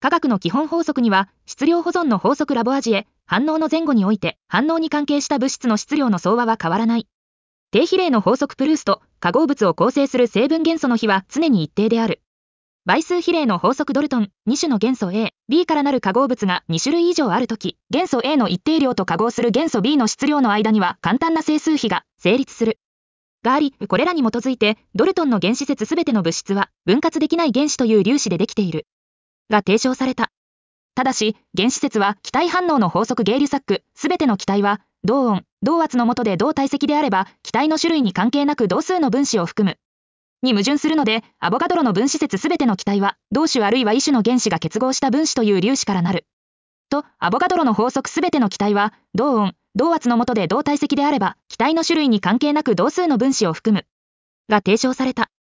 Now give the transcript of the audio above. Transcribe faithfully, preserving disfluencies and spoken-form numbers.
化学の基本法則には、質量保存の法則ラボアジエ、反応の前後において、反応に関係した物質の質量の相和は変わらない。低比例の法則プルースト、化合物を構成する成分元素の比は常に一定である。倍数比例の法則ドルトン、に種の元素 A、B からなる化合物がに種類以上あるとき、元素 A の一定量と化合する元素 B の質量の間には簡単な整数比が成立する。があり、これらに基づいて、ドルトンの原子説すべての物質は分割できない原子という粒子でできている。が提唱された。ただし、原子説は気体反応の法則ゲイリュサック、すべての気体は、同温、同圧の下で同体積であれば、気体の種類に関係なく同数の分子を含む。に矛盾するので、アボガドロの分子説すべての気体は、同種あるいは異種の原子が結合した分子という粒子からなる。と、アボガドロの法則すべての気体は、同温、同圧の下で同体積であれば、気体の種類に関係なく同数の分子を含む。が提唱された。